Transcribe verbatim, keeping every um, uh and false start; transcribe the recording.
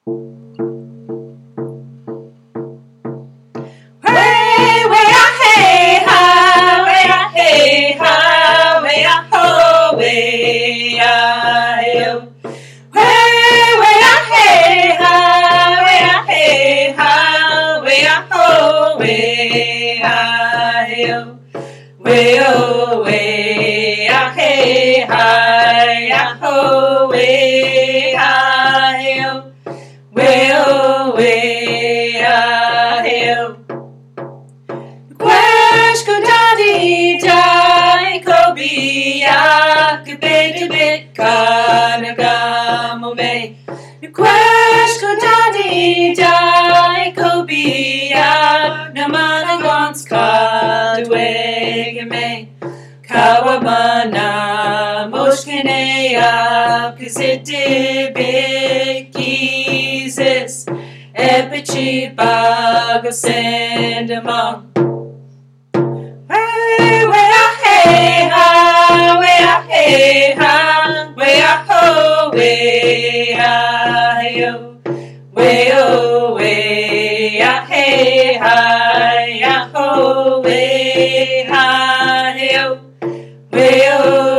Way, way, ah, hey, ha, way, ah, hey, ha, way, ah, ho, way, ah, hey, oh. Way, way, ah, hey, ha, way, ah, hey, ha, way, ah, ho, way, ah, hey, oh. Way, oh, way, ah, hey, hi, ah, ho, way, ah, hey, oh. Way, oh, way, ah, hey, oh. Quashko daddy die Kobiya Kabede bit Kanagamo me. Quashko daddy die Kobiya Namana wants Kadweg me. Kawamana Moshkineya Kaziti Bikizis Epichi Bago Sendamong. Way, way, ah, hey, ha, way, ah, hey, ha, way, ah, ho, way, ah, hey, oh. Way, oh, way, ah, hey, ha, ah, ho, way, ah, hey, oh. Way, oh.